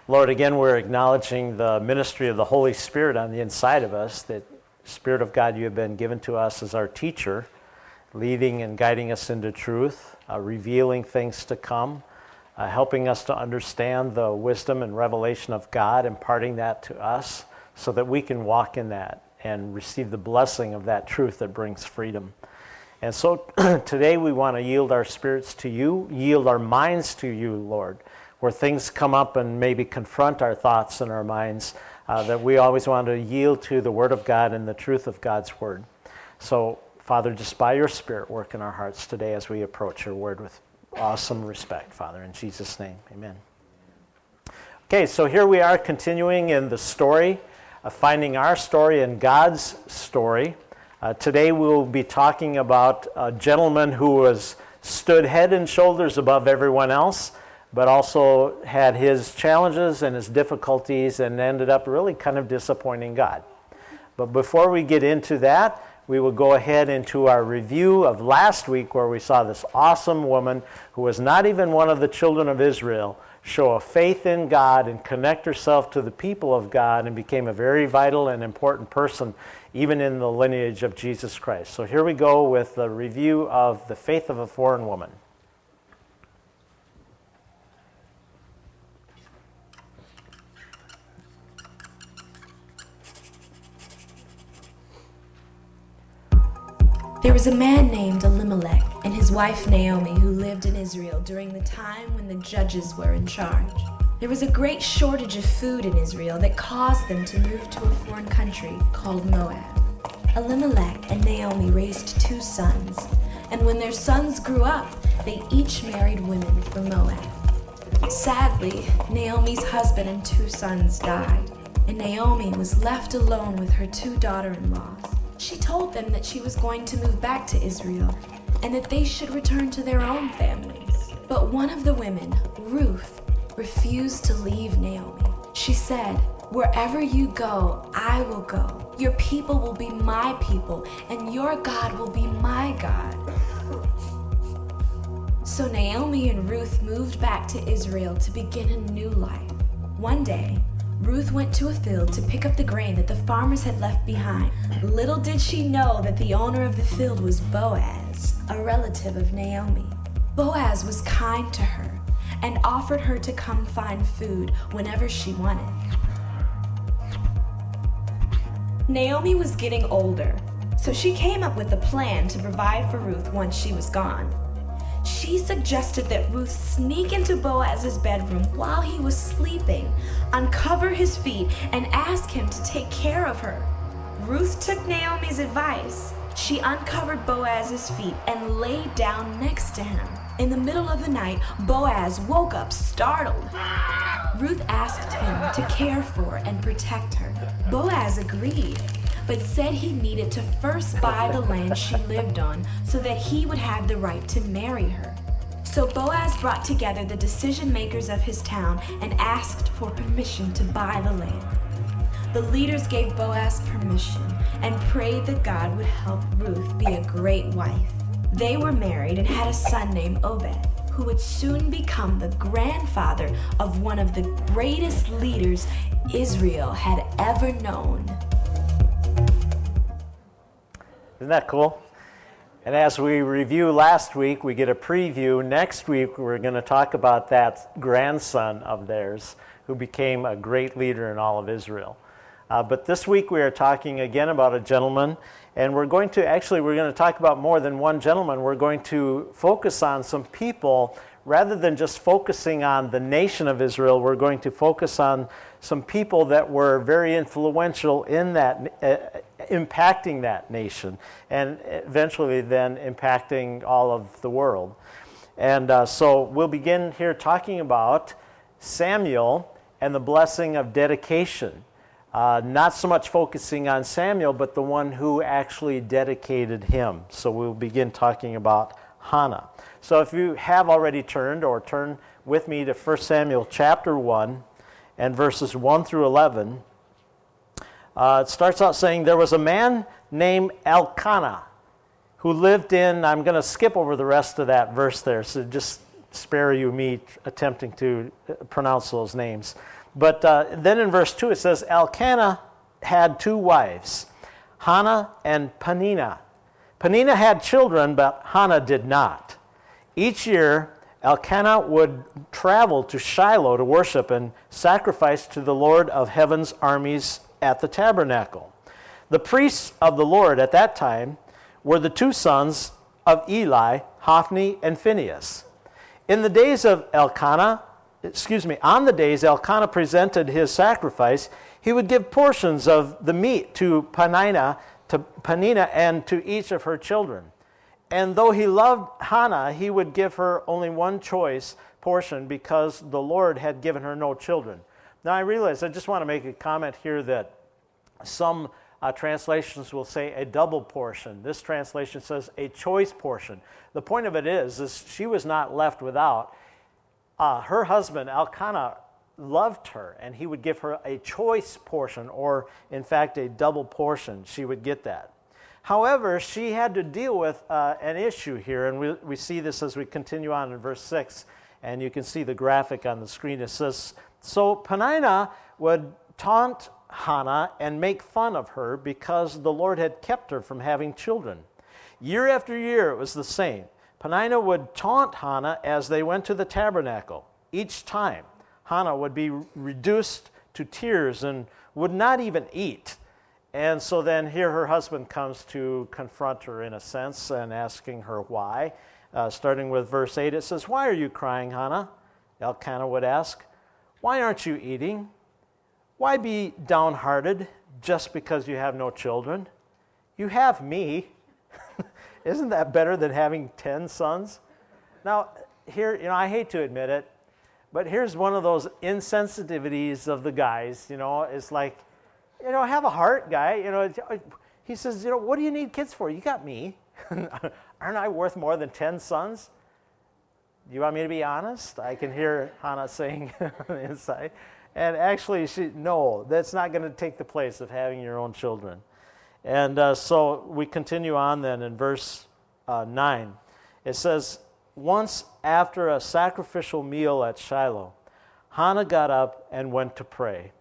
Lord, again, we're acknowledging the ministry of the Holy Spirit on the inside of us, that Spirit of God, you have been given to us as our teacher, leading and guiding us into truth, revealing things to come, helping us to understand the wisdom and revelation of God, imparting that to us so that we can walk in that and receive the blessing of that truth that brings freedom. And so today we want to yield our spirits to you, yield our minds to you, Lord, where things come up and maybe confront our thoughts and our minds, that we always want to yield to the Word of God and the truth of God's Word. So, Father, just by your Spirit, work in our hearts today as we approach your Word with awesome respect, Father. In Jesus' name, amen. Okay, so here we are continuing in the story, finding our story and God's story. Today we will be talking about a gentleman who was stood head and shoulders above everyone else, but also had his challenges and his difficulties and ended up really kind of disappointing God. But before we get into that, we will go ahead into our review of last week, where we saw this awesome woman who was not even one of the children of Israel show a faith in God and connect herself to the people of God and became a very vital and important person even in the lineage of Jesus Christ. So here we go with the review of the faith of a foreign woman. There was a man named Elimelech and his wife Naomi who lived in Israel during the time when the judges were in charge. There was a great shortage of food in Israel that caused them to move to a foreign country called Moab. Elimelech and Naomi raised 2 sons, and when their sons grew up, they each married women from Moab. Sadly, Naomi's husband and 2 sons died, and Naomi was left alone with her 2 daughter-in-laws. She told them that she was going to move back to Israel and that they should return to their own families. But one of the women, Ruth, refused to leave Naomi. She said, "Wherever you go, I will go. Your people will be my people, and your God will be my God." So Naomi and Ruth moved back to Israel to begin a new life. One day, Ruth went to a field to pick up the grain that the farmers had left behind. Little did she know that the owner of the field was Boaz, a relative of Naomi. Boaz was kind to her and offered her to come find food whenever she wanted. Naomi was getting older, so she came up with a plan to provide for Ruth once she was gone. She suggested that Ruth sneak into Boaz's bedroom while he was sleeping, uncover his feet, and ask him to take care of her. Ruth took Naomi's advice. She uncovered Boaz's feet and lay down next to him. In the middle of the night, Boaz woke up startled. Ruth asked him to care for and protect her. Boaz agreed, but said he needed to first buy the land she lived on so that he would have the right to marry her. So Boaz brought together the decision makers of his town and asked for permission to buy the land. The leaders gave Boaz permission and prayed that God would help Ruth be a great wife. They were married and had a son named Obed, who would soon become the grandfather of one of the greatest leaders Israel had ever known. Isn't that cool? And as we review last week, we get a preview. Next week, we're going to talk about that grandson of theirs who became a great leader in all of Israel. But this week, we are talking again about a gentleman, and we're going to talk about more than one gentleman. We're going to focus on some people. Rather than just focusing on the nation of Israel, we're going to focus on some people that were very influential in that, impacting that nation, and eventually then impacting all of the world. And so we'll begin here talking about Samuel and the blessing of dedication. Not so much focusing on Samuel, but the one who actually dedicated him. So we'll begin talking about Hannah. So if you have already turned, or turn with me to 1 Samuel chapter 1 and verses 1 through 11, it starts out saying, "There was a man named Elkanah who lived in," I'm going to skip over the rest of that verse there, so just spare you me attempting to pronounce those names. But then in verse 2 it says, Elkanah had two wives, Hannah and Peninnah. Peninnah had children, but Hannah did not. Each year, Elkanah would travel to Shiloh to worship and sacrifice to the Lord of heaven's armies at the tabernacle. The priests of the Lord at that time were the two sons of Eli, Hophni and Phinehas. On the days Elkanah presented his sacrifice, he would give portions of the meat to Peninnah and to each of her children. And though he loved Hannah, he would give her only one choice portion because the Lord had given her no children. Now I realize, I just want to make a comment here that some translations will say a double portion. This translation says a choice portion. The point of it is she was not left without. Her husband, Elkanah, loved her, and he would give her a choice portion, or in fact a double portion. She would get that. However, she had to deal with an issue here, and we see this as we continue on in verse 6, and you can see the graphic on the screen. It says, so Peninnah would taunt Hannah and make fun of her because the Lord had kept her from having children. Year after year it was the same. Peninnah would taunt Hannah as they went to the tabernacle. Each time, Hannah would be reduced to tears and would not even eat. And so then here her husband comes to confront her in a sense and asking her why. Starting with verse 8, it says, why are you crying, Hannah? Elkanah would ask. Why aren't you eating? Why be downhearted just because you have no children? You have me. Isn't that better than having 10 sons? Now, here, I hate to admit it, but here's one of those insensitivities of the guys, it's like, have a heart, guy. He says, what do you need kids for? You got me. Aren't I worth more than 10 sons? Do you want me to be honest? I can hear Hannah saying inside. And actually, no, that's not going to take the place of having your own children. And so we continue on then in verse 9. It says, once after a sacrificial meal at Shiloh, Hannah got up and went to pray.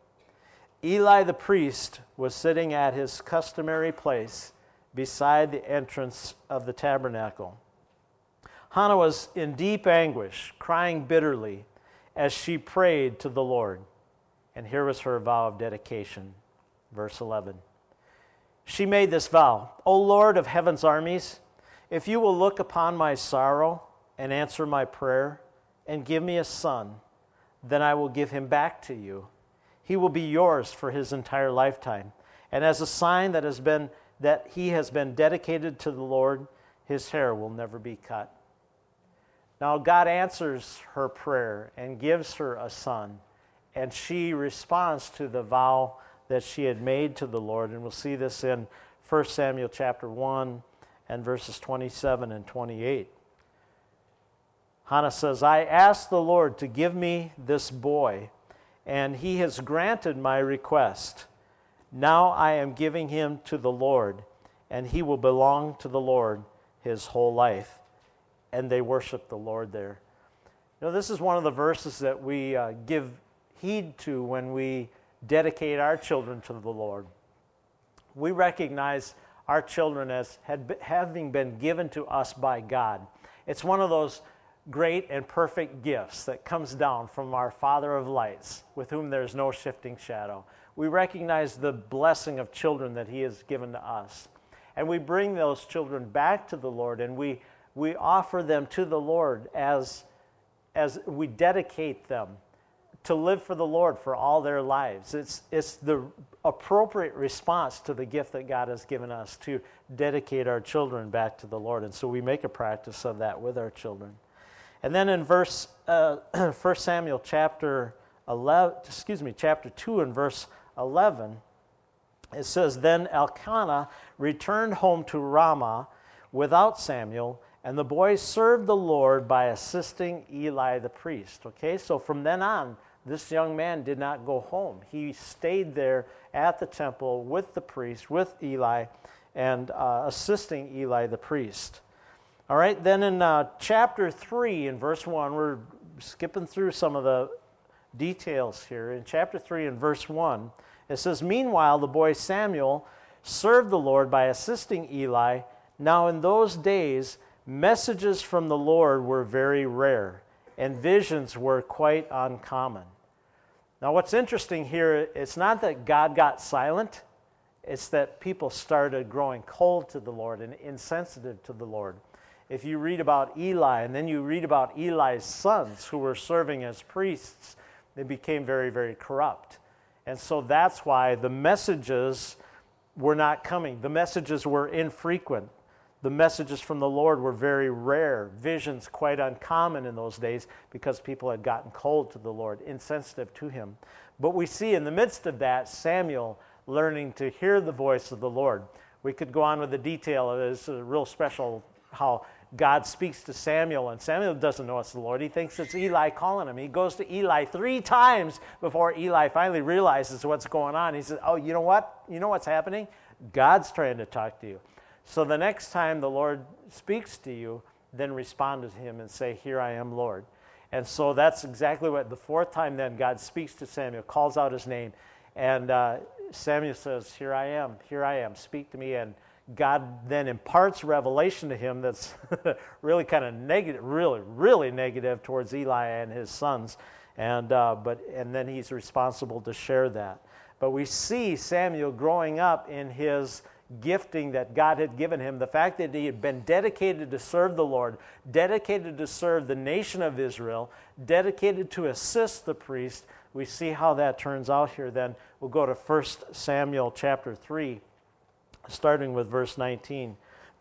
Eli the priest was sitting at his customary place beside the entrance of the tabernacle. Hannah was in deep anguish, crying bitterly as she prayed to the Lord. And here was her vow of dedication, verse 11. She made this vow, O Lord of heaven's armies, if you will look upon my sorrow and answer my prayer and give me a son, then I will give him back to you. He will be yours for his entire lifetime. And as a sign that he has been dedicated to the Lord, his hair will never be cut. Now God answers her prayer and gives her a son, and she responds to the vow that she had made to the Lord. And we'll see this in 1 Samuel chapter 1 and verses 27 and 28. Hannah says, I asked the Lord to give me this boy, and he has granted my request. Now I am giving him to the Lord, and he will belong to the Lord his whole life. And they worship the Lord there. This is one of the verses that we give heed to when we dedicate our children to the Lord. We recognize our children as having been given to us by God. It's one of those great and perfect gifts that comes down from our Father of lights, with whom there's no shifting shadow. We recognize the blessing of children that he has given to us. And we bring those children back to the Lord, and we offer them to the Lord as we dedicate them to live for the Lord for all their lives. It's the appropriate response to the gift that God has given us to dedicate our children back to the Lord. And so we make a practice of that with our children. And then in 1 Samuel chapter 2 and verse 11, it says, Then Elkanah returned home to Ramah without Samuel, and the boys served the Lord by assisting Eli the priest. Okay, so from then on, this young man did not go home. He stayed there at the temple with the priest, with Eli, and assisting Eli the priest. All right, then in chapter 3, in verse 1, we're skipping through some of the details here. In chapter 3 and verse 1, it says, "Meanwhile, the boy Samuel served the Lord by assisting Eli. Now in those days, messages from the Lord were very rare, and visions were quite uncommon." Now what's interesting here, it's not that God got silent, it's that people started growing cold to the Lord and insensitive to the Lord. If you read about Eli, and then you read about Eli's sons who were serving as priests, they became very, very corrupt. And so that's why the messages were not coming. The messages were infrequent. The messages from the Lord were very rare. Visions quite uncommon in those days because people had gotten cold to the Lord, insensitive to him. But we see in the midst of that, Samuel learning to hear the voice of the Lord. We could go on with the detail. It's real special how God speaks to Samuel, and Samuel doesn't know it's the Lord. He thinks it's Eli calling him. He goes to Eli 3 times before Eli finally realizes what's going on. He says, "Oh, you know what? You know what's happening? God's trying to talk to you." So the next time the Lord speaks to you, then respond to him and say, "Here I am, Lord." And so that's exactly what the 4th time then God speaks to Samuel, calls out his name, and Samuel says, here I am, speak to me." And God then imparts revelation to him that's really kind of negative, really negative towards Eli and his sons, and then he's responsible to share that. But we see Samuel growing up in his gifting that God had given him, the fact that he had been dedicated to serve the Lord, dedicated to serve the nation of Israel, dedicated to assist the priest. We see how that turns out here then. We'll go to 1 Samuel chapter 3, starting with verse 19.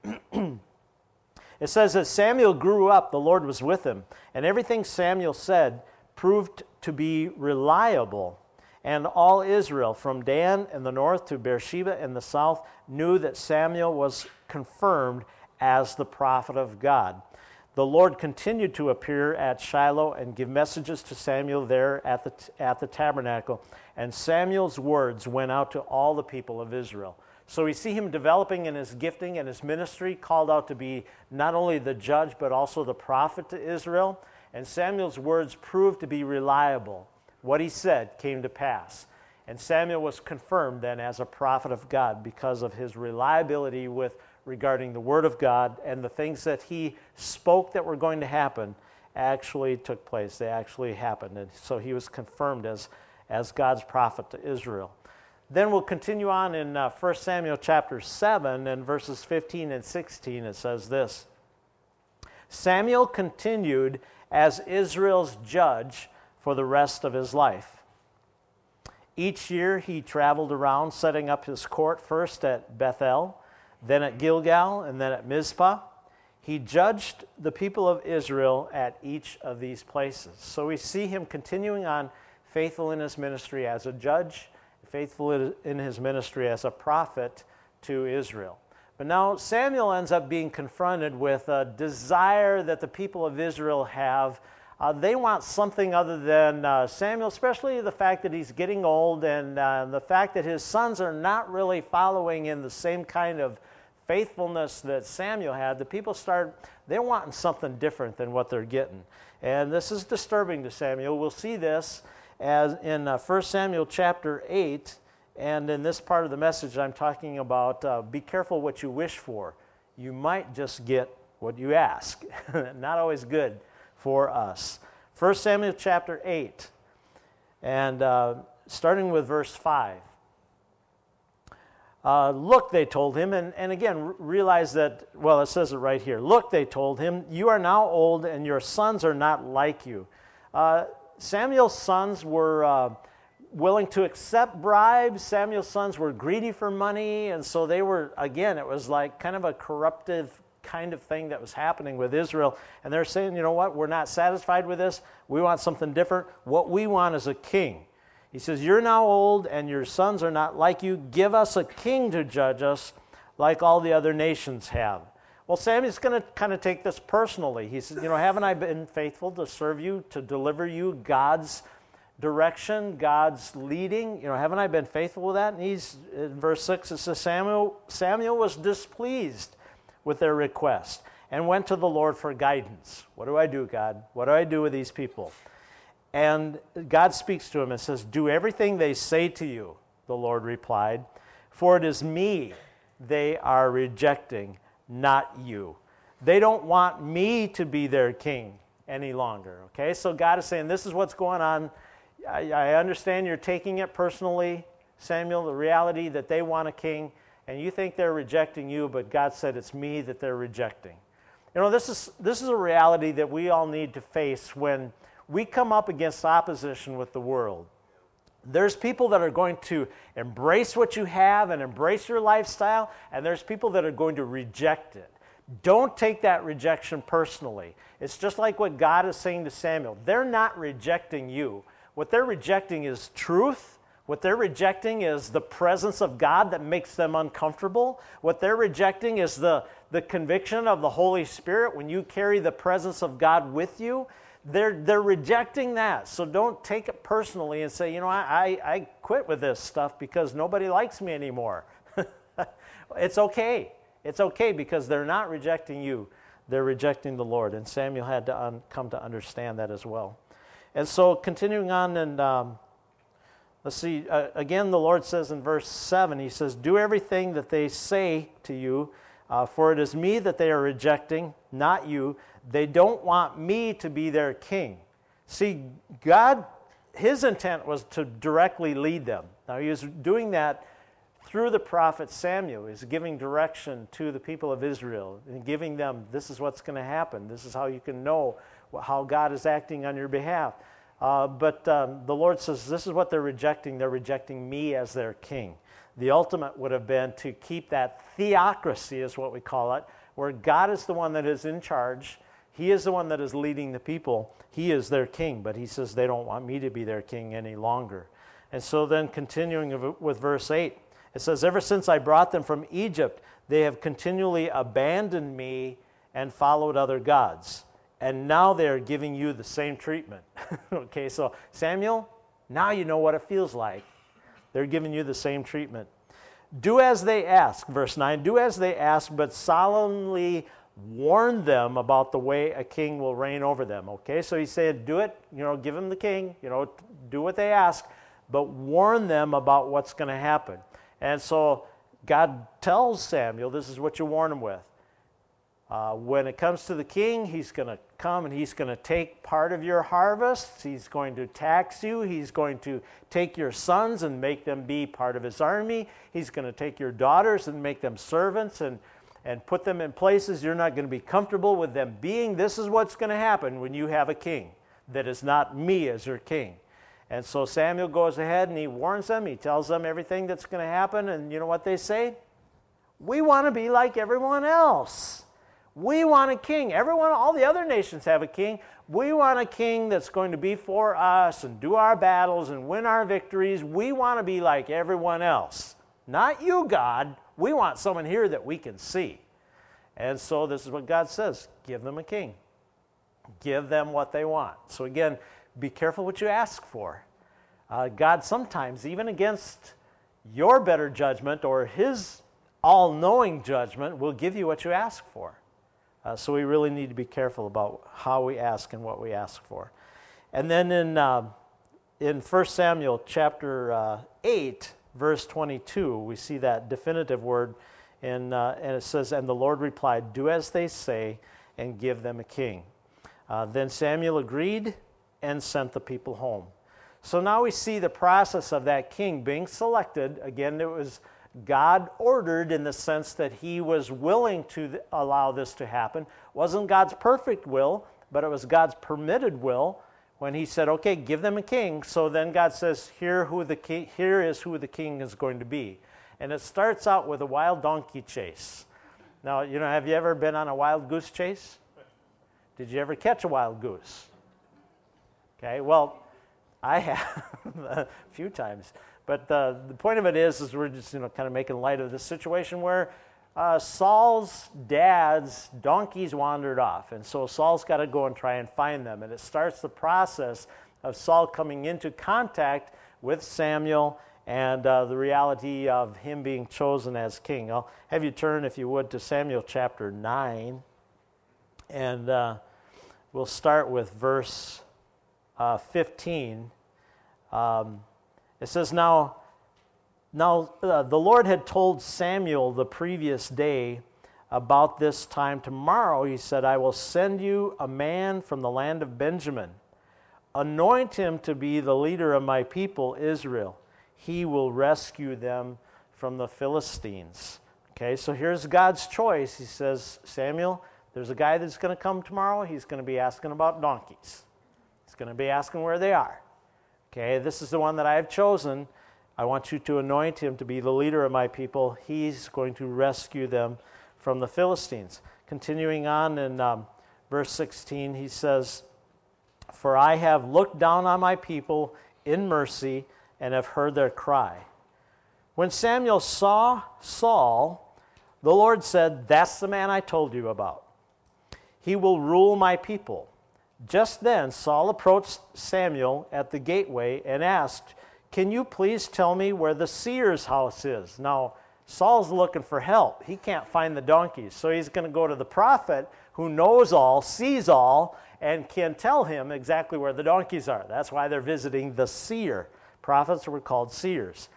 It says, "As Samuel grew up, the Lord was with him, and everything Samuel said proved to be reliable. And all Israel, from Dan in the north to Beersheba in the south, knew that Samuel was confirmed as the prophet of God. The Lord continued to appear at Shiloh and give messages to Samuel there at the tabernacle, and Samuel's words went out to all the people of Israel." So we see him developing in his gifting and his ministry, called out to be not only the judge but also the prophet to Israel. And Samuel's words proved to be reliable. What he said came to pass. And Samuel was confirmed then as a prophet of God because of his reliability regarding the word of God, and the things that he spoke that were going to happen actually took place. They actually happened. And so he was confirmed as God's prophet to Israel. Then we'll continue on in 1 Samuel chapter 7 and verses 15 and 16. It says this: "Samuel continued as Israel's judge for the rest of his life. Each year he traveled around, setting up his court first at Bethel, then at Gilgal, and then at Mizpah. He judged the people of Israel at each of these places." So we see him continuing on, faithful in his ministry as a judge, faithful in his ministry as a prophet to Israel. But now Samuel ends up being confronted with a desire that the people of Israel have. They want something other than Samuel, especially the fact that he's getting old, and the fact that his sons are not really following in the same kind of faithfulness that Samuel had. The people they're wanting something different than what they're getting. And this is disturbing to Samuel. We'll see this as in 1 Samuel chapter 8, and in this part of the message I'm talking about be careful what you wish for. You might just get what you ask. Not always good for us. 1 Samuel chapter 8, and starting with verse 5. "Look," they told him, and again, realize that, well, it says it right here. "Look," they told him, "you are now old, and your sons are not like you." Samuel's sons were willing to accept bribes. Samuel's sons were greedy for money, and so they were, again, it was like kind of a corruptive kind of thing that was happening with Israel. And they're saying, you know what, we're not satisfied with this. We want something different. What we want is a king. He says, "You're now old, and your sons are not like you. Give us a king to judge us like all the other nations have." Well, Samuel's going to kind of take this personally. He says, haven't I been faithful to serve you, to deliver you God's direction, God's leading? Haven't I been faithful with that? And in verse 6, it says, Samuel was displeased with their request and went to the Lord for guidance. What do I do, God? What do I do with these people? And God speaks to him and says, "Do everything they say to you," the Lord replied, "for it is me they are rejecting, not you." They don't want me to be their king any longer, okay? So God is saying, this is what's going on. I understand you're taking it personally, Samuel, the reality that they want a king, and you think they're rejecting you, but God said it's me that they're rejecting. You know, this is a reality that we all need to face when we come up against opposition with the world. There's people that are going to embrace what you have and embrace your lifestyle, and there's people that are going to reject it. Don't take that rejection personally. It's just like what God is saying to Samuel. They're not rejecting you. What they're rejecting is truth. What they're rejecting is the presence of God that makes them uncomfortable. What they're rejecting is the conviction of the Holy Spirit when you carry the presence of God with you. They're rejecting that. So don't take it personally and say, you know, I quit with this stuff because nobody likes me anymore. It's okay. It's okay because they're not rejecting you. They're rejecting the Lord. And Samuel had to come to understand that as well. And so continuing on, and let's see, again the Lord says in verse 7, he says, "Do everything that they say to you, for it is me that they are rejecting, not you. They don't want me to be their king." See, God, his intent was to directly lead them. Now he was doing that through the prophet Samuel. He's giving direction to the people of Israel and giving them, this is what's going to happen. This is how you can know how God is acting on your behalf. But the Lord says, this is what they're rejecting. They're rejecting me as their king. The ultimate would have been to keep that theocracy, is what we call it, where God is the one that is in charge. He is the one that is leading the people. He is their king, but he says they don't want me to be their king any longer. And so then continuing with verse 8, it says, "Ever since I brought them from Egypt, they have continually abandoned me and followed other gods. And now they are giving you the same treatment." Okay, so Samuel, now you know what it feels like. They're giving you the same treatment. "Do as they ask," verse 9, "do as they ask, but solemnly warn them about the way a king will reign over them." Okay, so he said, do it, you know, give them the king, you know, do what they ask, but warn them about what's going to happen. And so God tells Samuel, this is what you warn him with. When it comes to the king, he's going to come and he's going to take part of your harvest. He's going to tax you. He's going to take your sons and make them be part of his army. He's going to take your daughters and make them servants and put them in places you're not going to be comfortable with them being. This is what's going to happen when you have a king that is not me as your king. And so Samuel goes ahead and he warns them. He tells them everything that's going to happen. And you know what they say? We want to be like everyone else. We want a king. All the other nations have a king. We want a king that's going to be for us and do our battles and win our victories. We want to be like everyone else. Not you, God. We want someone here that we can see. And so this is what God says. Give them a king. Give them what they want. So again, be careful what you ask for. God sometimes, even against your better judgment or his all-knowing judgment, will give you what you ask for. So we really need to be careful about how we ask and what we ask for. And then in 1 Samuel chapter 8, verse 22, we see that definitive word, and it says, "And the Lord replied, do as they say, and give them a king." Then Samuel agreed and sent the people home. So now we see the process of that king being selected. Again, it was God ordered in the sense that he was willing to allow this to happen. It wasn't God's perfect will, but it was God's permitted will when he said, okay, give them a king. So then God says, here is who the king is going to be. And it starts out with a wild donkey chase. Now, you know, have you ever been on a wild goose chase? Did you ever catch a wild goose? Okay, well, I have a few times. But the point of it is we're just, you know, kind of making light of this situation where Saul's dad's donkeys wandered off. And so Saul's got to go and try and find them. And it starts the process of Saul coming into contact with Samuel and the reality of him being chosen as king. I'll have you turn, if you would, to Samuel chapter 9. And we'll start with verse 15, it says, Now the Lord had told Samuel the previous day about this time tomorrow. He said, I will send you a man from the land of Benjamin. Anoint him to be the leader of my people, Israel. He will rescue them from the Philistines. Okay, so here's God's choice. He says, Samuel, there's a guy that's going to come tomorrow. He's going to be asking about donkeys. He's going to be asking where they are. Okay, this is the one that I have chosen. I want you to anoint him to be the leader of my people. He's going to rescue them from the Philistines. Continuing on in verse 16, he says, For I have looked down on my people in mercy and have heard their cry. When Samuel saw Saul, the Lord said, That's the man I told you about. He will rule my people. Just then Saul approached Samuel at the gateway and asked, Can you please tell me where the seer's house is? Now, Saul's looking for help. He can't find the donkeys. So he's going to go to the prophet who knows all, sees all, and can tell him exactly where the donkeys are. That's why they're visiting the seer. Prophets were called seers.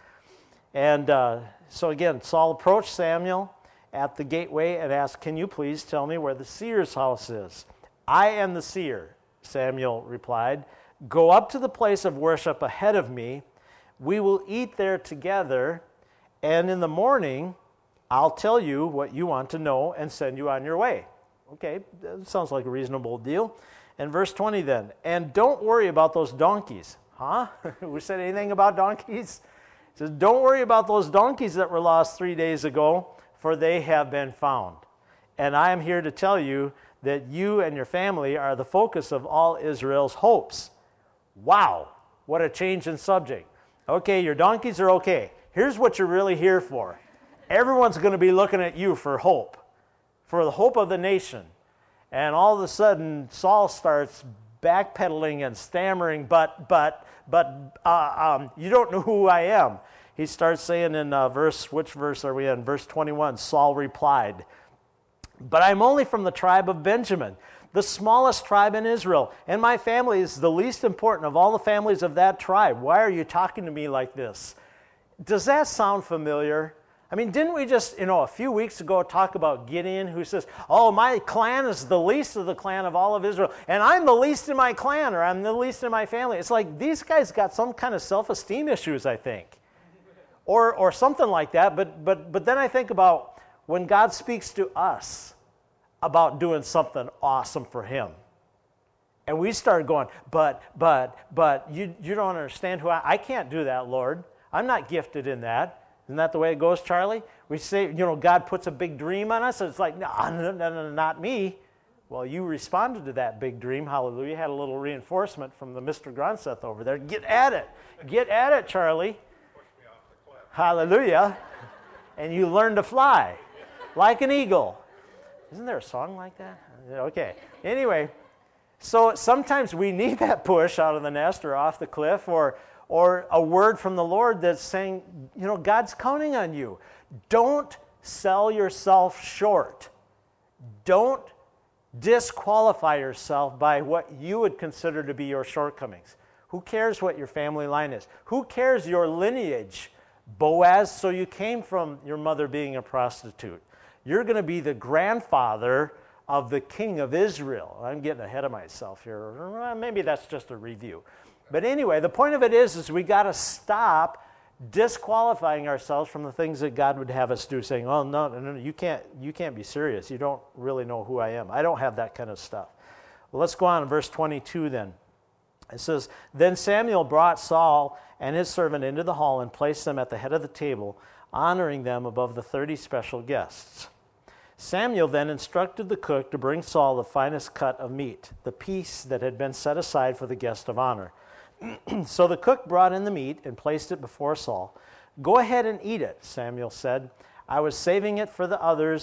And so again, Saul approached Samuel at the gateway and asked, Can you please tell me where the seer's house is? I am the seer, Samuel replied. Go up to the place of worship ahead of me. We will eat there together, and in the morning I'll tell you what you want to know and send you on your way. Okay, that sounds like a reasonable deal. And verse 20 then, and don't worry about those donkeys. Huh? Who said anything about donkeys? It says, don't worry about those donkeys that were lost 3 days ago, for they have been found. And I am here to tell you that you and your family are the focus of all Israel's hopes. Wow, what a change in subject. Okay, your donkeys are okay. Here's what you're really here for. Everyone's going to be looking at you for hope, for the hope of the nation. And all of a sudden, Saul starts backpedaling and stammering, but you don't know who I am. He starts saying in which verse are we in? Verse 21, Saul replied, But I'm only from the tribe of Benjamin, the smallest tribe in Israel, and my family is the least important of all the families of that tribe. Why are you talking to me like this? Does that sound familiar? I mean, didn't we just, a few weeks ago talk about Gideon, who says, oh, my clan is the least of the clan of all of Israel, and I'm the least in my clan, or I'm the least in my family. It's like these guys got some kind of self-esteem issues, I think, or something like that. But then I think about when God speaks to us about doing something awesome for him, and we start going, but you don't understand who I can't do that, Lord. I'm not gifted in that. Isn't that the way it goes, Charlie? We say, God puts a big dream on us, and it's like, no, not me. Well, you responded to that big dream. Hallelujah. Had a little reinforcement from the Mr. Gronseth over there. Get at it. Get at it, Charlie. Push me off the cliff. Hallelujah. And you learn to fly like an eagle. Isn't there a song like that? Okay. Anyway, so sometimes we need that push out of the nest or off the cliff, or a word from the Lord that's saying, God's counting on you. Don't sell yourself short. Don't disqualify yourself by what you would consider to be your shortcomings. Who cares what your family line is? Who cares your lineage? Boaz, so you came from your mother being a prostitute. You're going to be the grandfather of the king of Israel. I'm getting ahead of myself here. Maybe that's just a review. But anyway, the point of it is we got to stop disqualifying ourselves from the things that God would have us do, saying, oh, no, you can't be serious. You don't really know who I am. I don't have that kind of stuff. Well, let's go on to verse 22 then. It says, Then Samuel brought Saul and his servant into the hall and placed them at the head of the table, honoring them above the 30 special guests. Samuel then instructed the cook to bring Saul the finest cut of meat, the piece that had been set aside for the guest of honor. So the cook brought in the meat and placed it before Saul. Go ahead and eat it, Samuel said. I was saving it for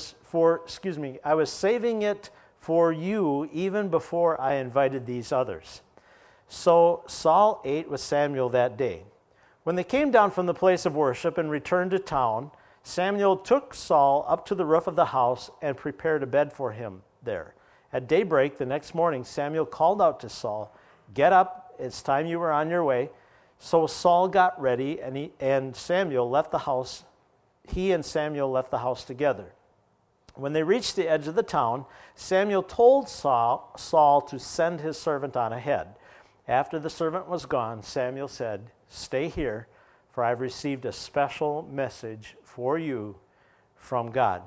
you even before I invited these others. So Saul ate with Samuel that day. When they came down from the place of worship and returned to town, Samuel took Saul up to the roof of the house and prepared a bed for him there. At daybreak the next morning, Samuel called out to Saul, Get up it's time you were on your way. So Saul got ready, and Samuel left the house. He and Samuel left the house together. When they reached the edge of the town, Samuel told Saul to send his servant on ahead. After the servant was gone, Samuel said, "Stay here, for I've received a special message for you from God."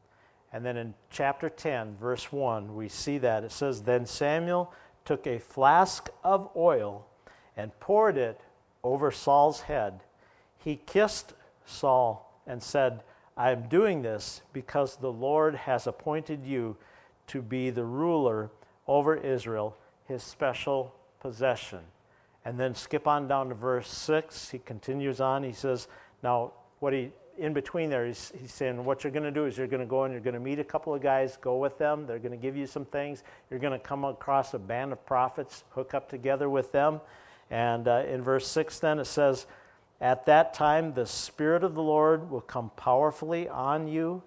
And then in chapter 10, verse 1, we see that. It says, "Then Samuel took a flask of oil and poured it over Saul's head. He kissed Saul and said, 'I am doing this because the Lord has appointed you to be the ruler over Israel, his special possession.'" And then skip on down to verse 6. He continues on. He says, now, in between there, he's saying, what you're going to do is you're going to go and you're going to meet a couple of guys, go with them. They're going to give you some things. You're going to come across a band of prophets, hook up together with them. And in verse 6 then it says, "At that time the Spirit of the Lord will come powerfully on you,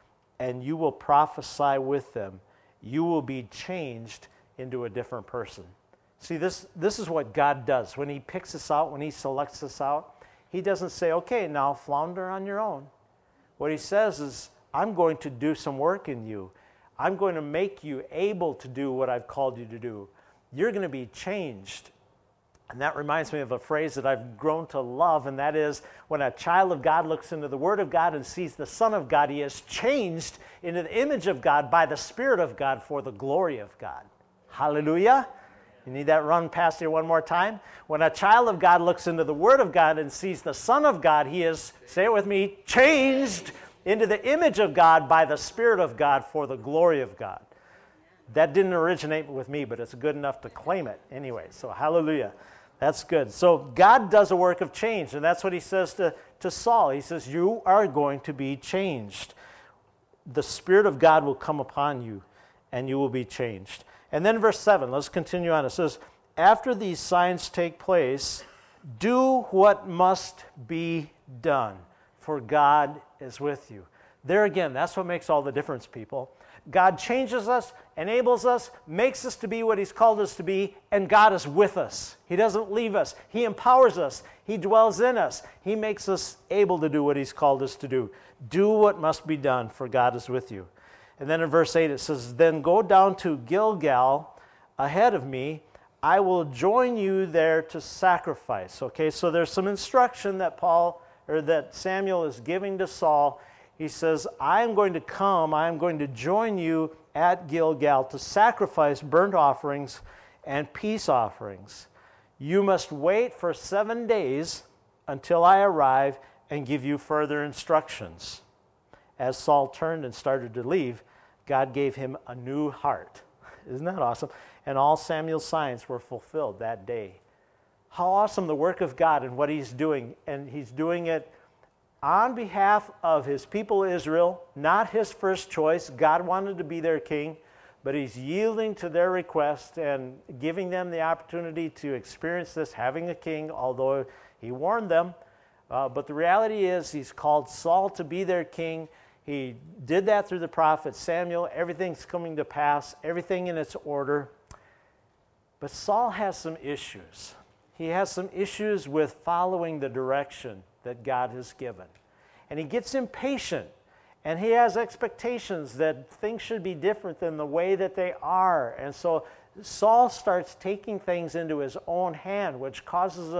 and you will prophesy with them. You will be changed into a different person." See, this is what God does. When he picks us out, when he selects us out, he doesn't say, "Okay, now flounder on your own." What he says is, "I'm going to do some work in you. I'm going to make you able to do what I've called you to do. You're going to be changed." And that reminds me of a phrase that I've grown to love, and that is, when a child of God looks into the Word of God and sees the Son of God, he is changed into the image of God by the Spirit of God for the glory of God. Hallelujah. You need that run past here one more time? When a child of God looks into the Word of God and sees the Son of God, he is, say it with me, changed into the image of God by the Spirit of God for the glory of God. That didn't originate with me, but it's good enough to claim it anyway. So hallelujah. That's good. So God does a work of change, and that's what he says to Saul. He says, "You are going to be changed. The Spirit of God will come upon you, and you will be changed." And then verse 7, let's continue on. It says, "After these signs take place, do what must be done, for God is with you." There again, that's what makes all the difference, people. God changes us, enables us, makes us to be what he's called us to be, and God is with us. He doesn't leave us. He empowers us. He dwells in us. He makes us able to do what he's called us to do. Do what must be done, for God is with you. And then in verse 8 it says, "Then go down to Gilgal ahead of me. I will join you there to sacrifice." Okay, so there's some instruction that Samuel is giving to Saul. He says, I am going to join you at Gilgal to sacrifice burnt offerings and peace offerings. You must wait for 7 days until I arrive and give you further instructions. As Saul turned and started to leave, God gave him a new heart. Isn't that awesome? And all Samuel's signs were fulfilled that day. How awesome the work of God and what he's doing. And he's doing it on behalf of his people Israel, not his first choice. God wanted to be their king, but he's yielding to their request and giving them the opportunity to experience this, having a king, although he warned them. But the reality is he's called Saul to be their king. He did that through the prophet Samuel. Everything's coming to pass, everything in its order. But Saul has some issues. He has some issues with following the direction that God has given. And he gets impatient, and he has expectations that things should be different than the way that they are. And so Saul starts taking things into his own hand, which causes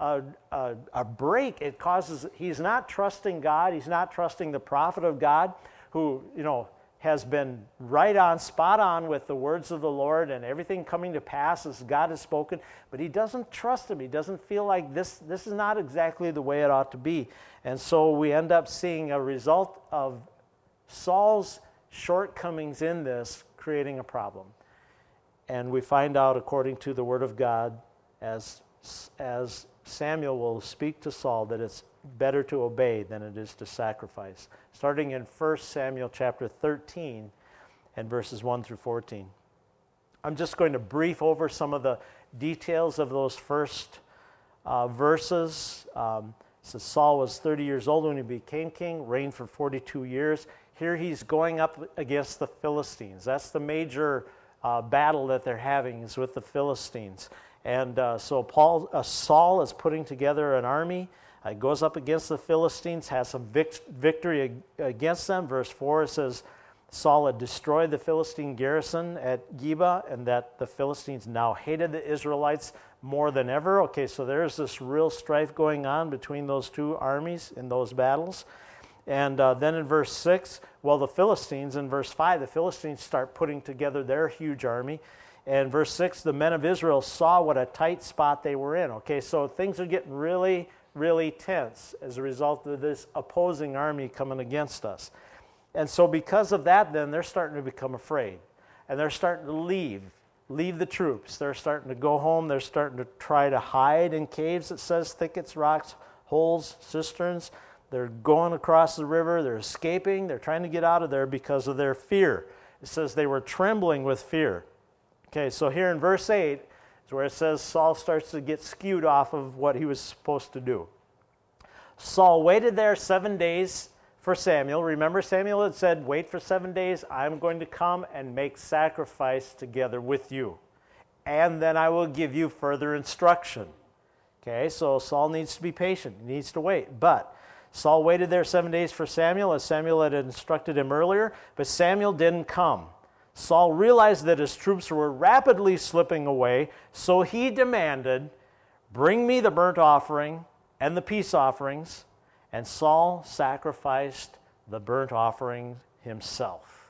a break. It causes, he's not trusting God. He's not trusting the prophet of God who, has been right on, spot on with the words of the Lord and everything coming to pass as God has spoken, but he doesn't trust him. He doesn't feel like this is not exactly the way it ought to be. And so we end up seeing a result of Saul's shortcomings in this creating a problem. And we find out, according to the Word of God, as Samuel will speak to Saul, that it's better to obey than it is to sacrifice. Starting in 1 Samuel chapter 13 and verses 1 through 14. I'm just going to brief over some of the details of those first verses. So Saul was 30 years old when he became king, reigned for 42 years. Here he's going up against the Philistines. That's the major battle that they're having, is with the Philistines. And so Saul is putting together an army, goes up against the Philistines, has some victory against them. Verse 4, it says, Saul had destroyed the Philistine garrison at Geba, and that the Philistines now hated the Israelites more than ever. Okay, so there's this real strife going on between those two armies in those battles. And then in verse 6, well, the Philistines, in verse 5, the Philistines start putting together their huge army. And verse 6, the men of Israel saw what a tight spot they were in. Okay, so things are getting really, really tense as a result of this opposing army coming against us. And so because of that, then they're starting to become afraid. And they're starting to leave the troops. They're starting to go home. They're starting to try to hide in caves, it says, thickets, rocks, holes, cisterns. They're going across the river. They're escaping. They're trying to get out of there because of their fear. It says they were trembling with fear. Okay, so here in verse 8 is where it says Saul starts to get skewed off of what he was supposed to do. Saul waited there 7 days for Samuel. Remember, Samuel had said, wait for 7 days. I'm going to come and make sacrifice together with you. And then I will give you further instruction. Okay, so Saul needs to be patient. He needs to wait. But Saul waited there 7 days for Samuel, as Samuel had instructed him earlier. But Samuel didn't come. Saul realized that his troops were rapidly slipping away, so he demanded, bring me the burnt offering and the peace offerings. And Saul sacrificed the burnt offering himself.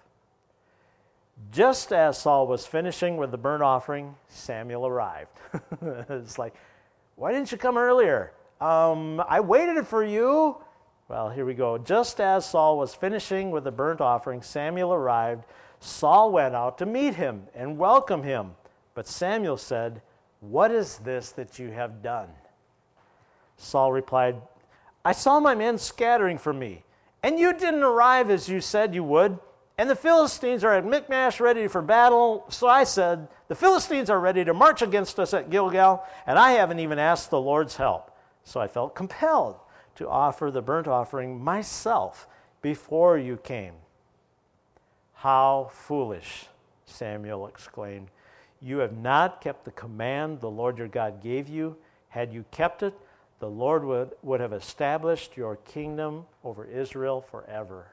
Just as Saul was finishing with the burnt offering, Samuel arrived. It's like, why didn't you come earlier? I waited for you. Well, here we go. Just as Saul was finishing with the burnt offering, Samuel arrived. Saul went out to meet him and welcome him. But Samuel said, what is this that you have done? Saul replied, I saw my men scattering from me, and you didn't arrive as you said you would, and the Philistines are at Michmash ready for battle. So I said, the Philistines are ready to march against us at Gilgal, and I haven't even asked the Lord's help. So I felt compelled to offer the burnt offering myself before you came. How foolish, Samuel exclaimed. You have not kept the command the Lord your God gave you. Had you kept it, the Lord would have established your kingdom over Israel forever.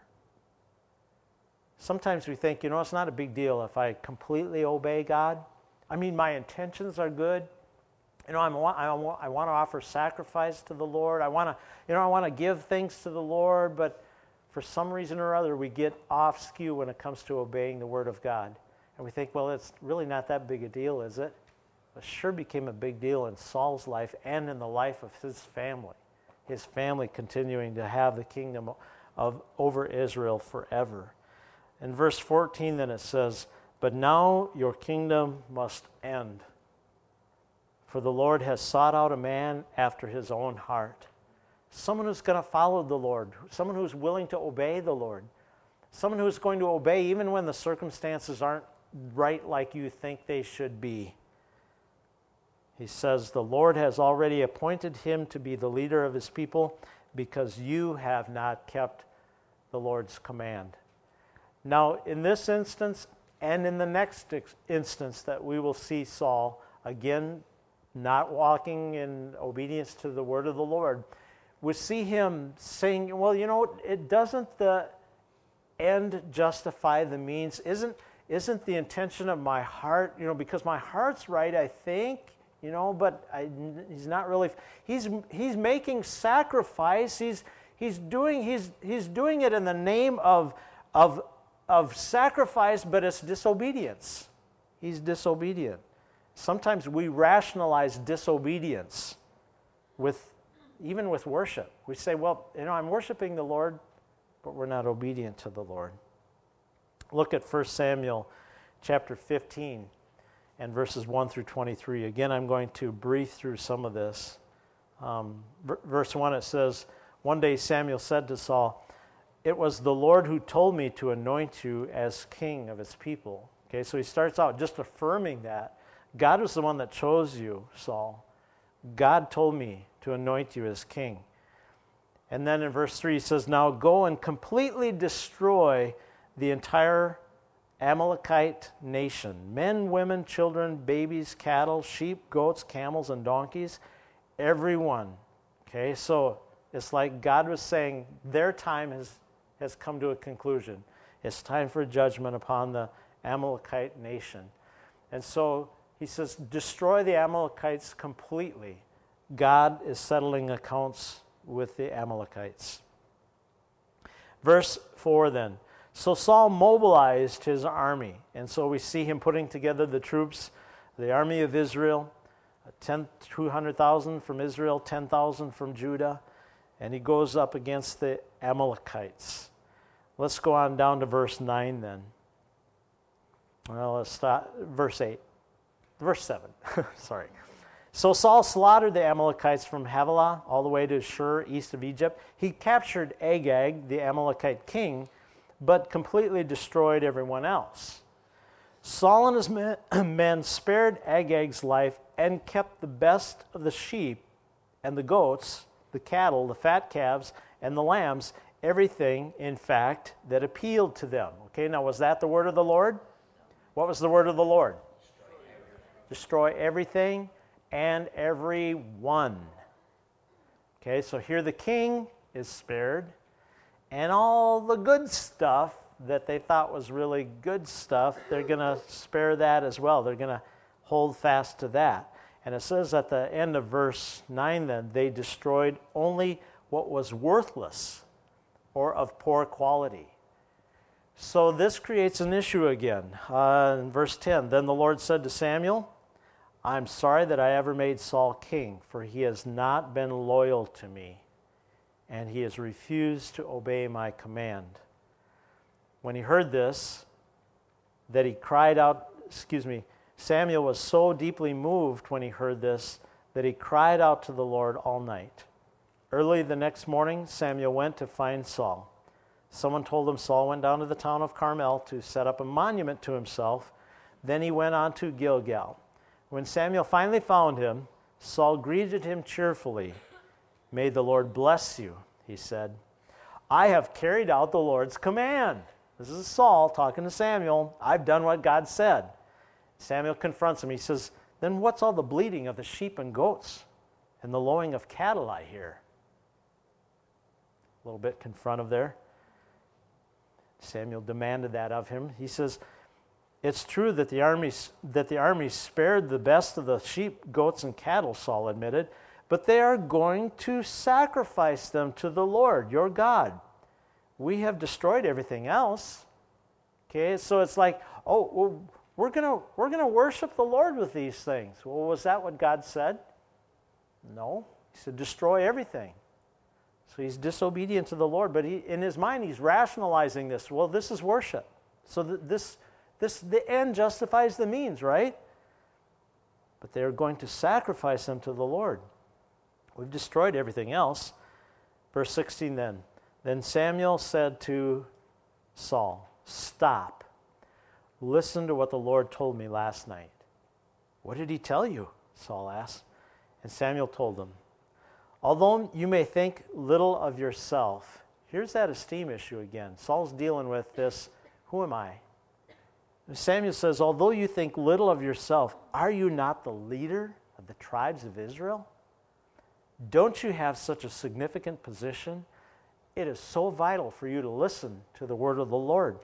Sometimes we think, it's not a big deal if I completely obey God. I mean, my intentions are good. I want to offer sacrifice to the Lord. I want to give things to the Lord, but for some reason or other, we get off skew when it comes to obeying the Word of God. And we think, well, it's really not that big a deal, is it? It sure became a big deal in Saul's life and in the life of his family continuing to have the kingdom over Israel forever. In verse 14 then it says, but now your kingdom must end, for the Lord has sought out a man after his own heart, someone who's going to follow the Lord, someone who's willing to obey the Lord, someone who's going to obey even when the circumstances aren't right like you think they should be. He says, the Lord has already appointed him to be the leader of his people because you have not kept the Lord's command. Now, in this instance and in the next instance that we will see Saul, again, not walking in obedience to the word of the Lord, we see him saying, well, it doesn't the end justify the means? Isn't the intention of my heart, because my heart's right, I think, but he's not really. He's making sacrifice. He's doing it in the name of sacrifice, but it's disobedience. He's disobedient. Sometimes we rationalize disobedience even with worship. We say, well, I'm worshiping the Lord, but we're not obedient to the Lord. Look at 1 Samuel chapter 15. And verses 1 through 23. Again, I'm going to breeze through some of this. Verse 1, it says, one day Samuel said to Saul, it was the Lord who told me to anoint you as king of his people. Okay, so he starts out just affirming that. God was the one that chose you, Saul. God told me to anoint you as king. And then in verse 3, he says, now go and completely destroy the entire Amalekite nation. Men, women, children, babies, cattle, sheep, goats, camels, and donkeys. Everyone. Okay, so it's like God was saying their time has come to a conclusion. It's time for judgment upon the Amalekite nation. And so he says, destroy the Amalekites completely. God is settling accounts with the Amalekites. Verse 4 then. So Saul mobilized his army. And so we see him putting together the troops, the army of Israel, 200,000 from Israel, 10,000 from Judah. And he goes up against the Amalekites. Let's go on down to verse 9 then. Well, let's start verse 8. Verse 7, sorry. So Saul slaughtered the Amalekites from Havilah all the way to Shur, east of Egypt. He captured Agag, the Amalekite king, but completely destroyed everyone else. Saul and his men spared Agag's life and kept the best of the sheep and the goats, the cattle, the fat calves, and the lambs, everything, in fact, that appealed to them. Okay, now was that the word of the Lord? What was the word of the Lord? Destroy everything and everyone. Okay, so here the king is spared, and all the good stuff that they thought was really good stuff, they're going to spare that as well. They're going to hold fast to that. And it says at the end of verse 9 then, they destroyed only what was worthless or of poor quality. So this creates an issue again. In verse 10, then the Lord said to Samuel, I'm sorry that I ever made Saul king, for he has not been loyal to me, and he has refused to obey my command. When he heard this, that he cried out, Samuel was so deeply moved when he heard this that he cried out to the Lord all night. Early the next morning, Samuel went to find Saul. Someone told him Saul went down to the town of Carmel to set up a monument to himself. Then he went on to Gilgal. When Samuel finally found him, Saul greeted him cheerfully. May the Lord bless you, he said. I have carried out the Lord's command. This is Saul talking to Samuel. I've done what God said. Samuel confronts him. He says, then what's all the bleating of the sheep and goats and the lowing of cattle I hear? A little bit confrontive there. Samuel demanded that of him. He says, it's true that the army spared the best of the sheep, goats, and cattle, Saul admitted, but they are going to sacrifice them to the Lord, your God. We have destroyed everything else. Okay, so it's like, oh, well, we're gonna worship the Lord with these things. Well, was that what God said? No. He said, destroy everything. So he's disobedient to the Lord, but in his mind he's rationalizing this. Well, this is worship. So the end justifies the means, right? But they're going to sacrifice them to the Lord. We've destroyed everything else. Verse 16 then. Then Samuel said to Saul, stop. Listen to what the Lord told me last night. What did he tell you? Saul asked. And Samuel told him, although you may think little of yourself, here's that esteem issue again. Saul's dealing with this, who am I? And Samuel says, although you think little of yourself, are you not the leader of the tribes of Israel? Don't you have such a significant position? It is so vital for you to listen to the word of the Lord.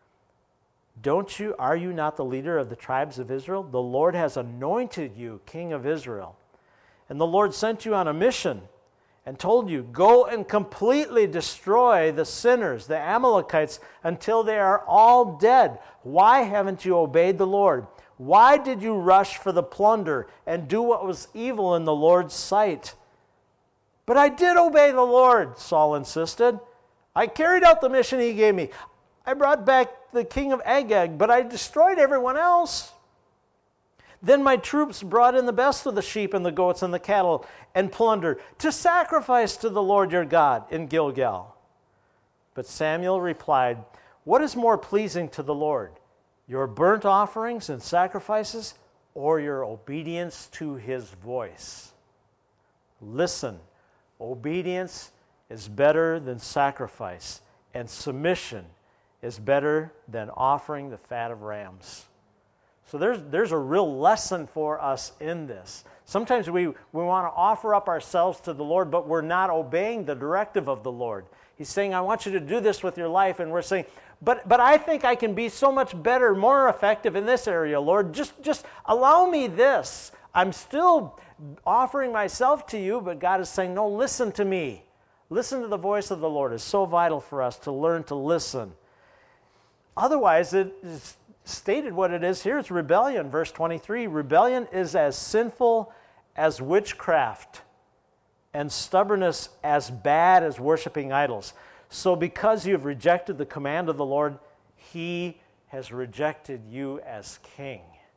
Are you not the leader of the tribes of Israel? The Lord has anointed you king of Israel. And the Lord sent you on a mission and told you, go and completely destroy the sinners, the Amalekites, until they are all dead. Why haven't you obeyed the Lord? Why did you rush for the plunder and do what was evil in the Lord's sight? But I did obey the Lord, Saul insisted. I carried out the mission he gave me. I brought back the king of Agag, but I destroyed everyone else. Then my troops brought in the best of the sheep and the goats and the cattle and plunder to sacrifice to the Lord your God in Gilgal. But Samuel replied, what is more pleasing to the Lord, your burnt offerings and sacrifices, or your obedience to his voice? Listen, obedience is better than sacrifice, and submission is better than offering the fat of rams. So there's a real lesson for us in this. Sometimes we want to offer up ourselves to the Lord, but we're not obeying the directive of the Lord. He's saying, I want you to do this with your life, and we're saying, but I think I can be so much better, more effective in this area, Lord. Just allow me this. I'm still offering myself to you, but God is saying, no, listen to me. Listen to the voice of the Lord. It's so vital for us to learn to listen. Otherwise, it is stated what it is here. It's rebellion. Verse 23, rebellion is as sinful as witchcraft, and stubbornness as bad as worshiping idols. So because you have rejected the command of the Lord, he has rejected you as king.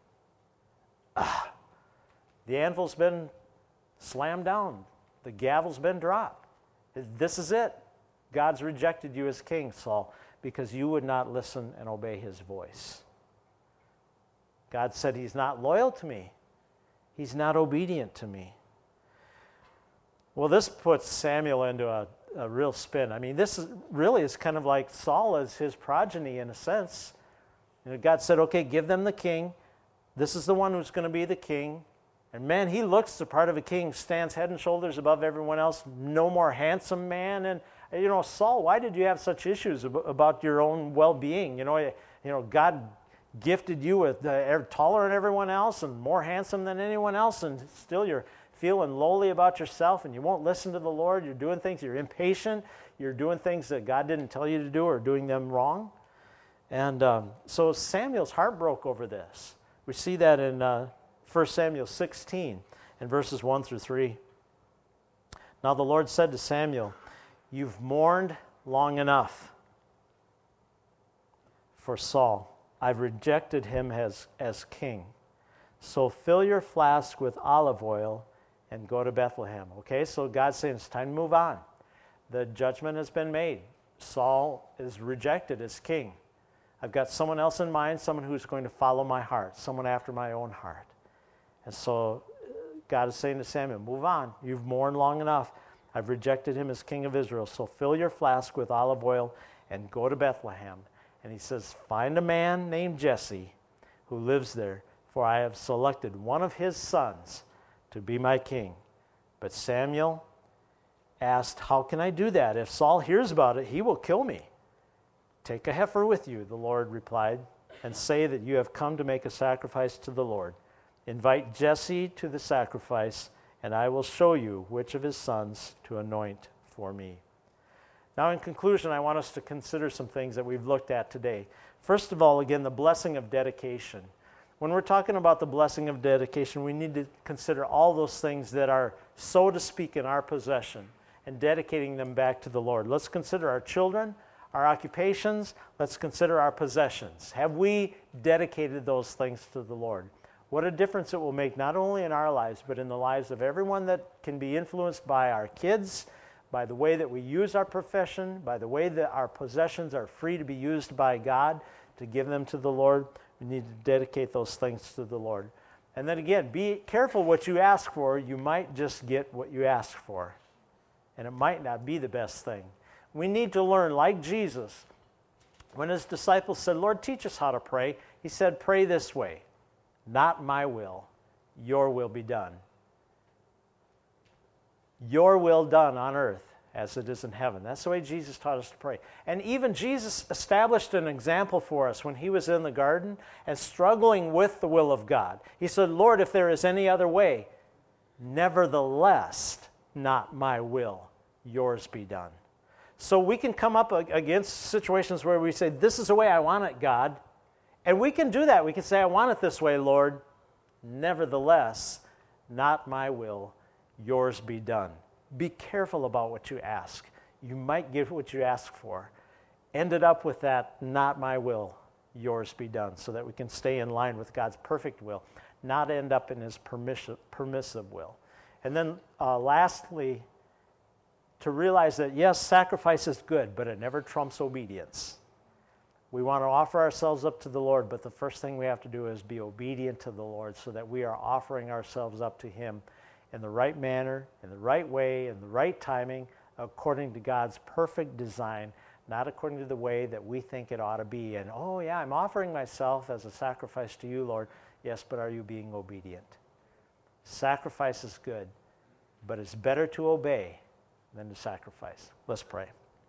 The anvil's been slammed down. The gavel's been dropped. This is it. God's rejected you as king, Saul, because you would not listen and obey his voice. God said he's not loyal to me. He's not obedient to me. Well, this puts Samuel into a real spin. I mean, this is kind of like Saul as his progeny in a sense. God said, okay, give them the king. This is the one who's going to be the king. And man, he looks the part of a king, stands head and shoulders above everyone else, no more handsome man. And, Saul, why did you have such issues about your own well-being? God gifted you with taller than everyone else and more handsome than anyone else, and still you're feeling lowly about yourself and you won't listen to the Lord. You're doing things, you're impatient, you're doing things that God didn't tell you to do or doing them wrong. And so Samuel's heart broke over this. We see that in 1 Samuel 16 and verses 1 through 3. Now the Lord said to Samuel, you've mourned long enough for Saul. I've rejected him as king. So fill your flask with olive oil and go to Bethlehem. Okay, so God's saying it's time to move on. The judgment has been made. Saul is rejected as king. I've got someone else in mind, someone who's going to follow my heart, someone after my own heart. And so God is saying to Samuel, move on. You've mourned long enough. I've rejected him as king of Israel. So fill your flask with olive oil and go to Bethlehem. And he says, find a man named Jesse who lives there, for I have selected one of his sons to be my king. But Samuel asked, how can I do that? If Saul hears about it, he will kill me. Take a heifer with you, the Lord replied, and say that you have come to make a sacrifice to the Lord. Invite Jesse to the sacrifice, and I will show you which of his sons to anoint for me. Now, in conclusion, I want us to consider some things that we've looked at today. First of all, again, the blessing of dedication. When we're talking about the blessing of dedication, we need to consider all those things that are, so to speak, in our possession and dedicating them back to the Lord. Let's consider our children, our occupations. Let's consider our possessions. Have we dedicated those things to the Lord? What a difference it will make, not only in our lives, but in the lives of everyone that can be influenced by our kids, by the way that we use our profession, by the way that our possessions are free to be used by God to give them to the Lord. We need to dedicate those things to the Lord. And then again, be careful what you ask for. You might just get what you ask for, and it might not be the best thing. We need to learn, like Jesus, when his disciples said, Lord, teach us how to pray, he said, pray this way, not my will, your will be done. Your will done on earth as it is in heaven. That's the way Jesus taught us to pray. And even Jesus established an example for us when he was in the garden and struggling with the will of God. He said, Lord, if there is any other way, nevertheless, not my will, yours be done. So we can come up against situations where we say, this is the way I want it, God. And we can do that. We can say, I want it this way, Lord. Nevertheless, not my will, yours be done. Be careful about what you ask. You might get what you ask for. Ended up with that, not my will, yours be done, so that we can stay in line with God's perfect will, not end up in his permissive will. And then lastly, to realize that, yes, sacrifice is good, but it never trumps obedience. We want to offer ourselves up to the Lord, but the first thing we have to do is be obedient to the Lord so that we are offering ourselves up to him in the right manner, in the right way, in the right timing, according to God's perfect design, not according to the way that we think it ought to be. And, oh yeah, I'm offering myself as a sacrifice to you, Lord. Yes, but are you being obedient? Sacrifice is good, but it's better to obey than to sacrifice. Let's pray.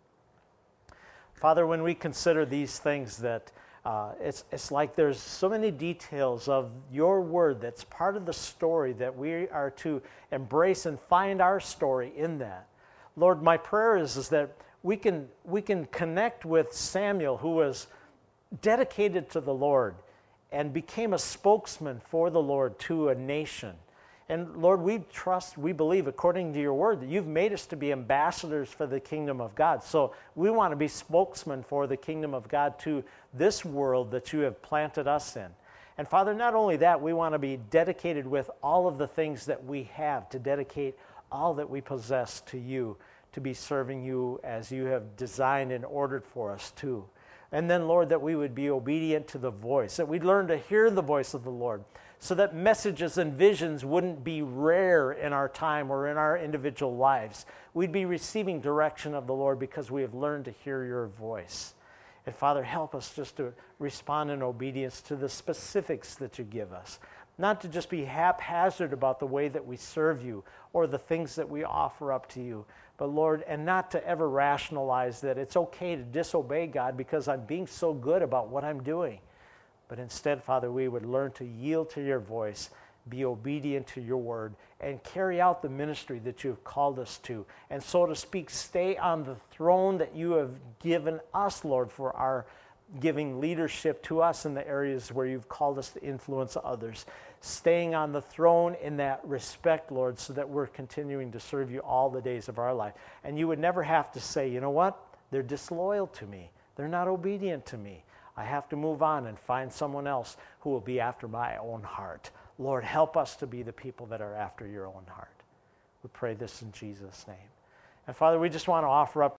Father, when we consider these things, that it's like there's so many details of your word that's part of the story that we are to embrace and find our story in that. Lord, my prayer is that we can connect with Samuel, who was dedicated to the Lord and became a spokesman for the Lord to a nation. And Lord, we trust, we believe, according to your word, that you've made us to be ambassadors for the kingdom of God. So we want to be spokesmen for the kingdom of God to this world that you have planted us in. And Father, not only that, we want to be dedicated with all of the things that we have, to dedicate all that we possess to you, to be serving you as you have designed and ordered for us to. And then, Lord, that we would be obedient to the voice, that we'd learn to hear the voice of the Lord, so that messages and visions wouldn't be rare in our time or in our individual lives. We'd be receiving direction of the Lord because we have learned to hear your voice. And Father, help us just to respond in obedience to the specifics that you give us, not to just be haphazard about the way that we serve you or the things that we offer up to you, but Lord, and not to ever rationalize that it's okay to disobey God because I'm being so good about what I'm doing. But instead, Father, we would learn to yield to your voice, be obedient to your word, and carry out the ministry that you have called us to. And so to speak, stay on the throne that you have given us, Lord, for our giving leadership to us in the areas where you've called us to influence others. Staying on the throne in that respect, Lord, so that we're continuing to serve you all the days of our life. And you would never have to say, you know what? They're disloyal to me. They're not obedient to me. I have to move on and find someone else who will be after my own heart. Lord, help us to be the people that are after your own heart. We pray this in Jesus' name. And Father, we just want to offer up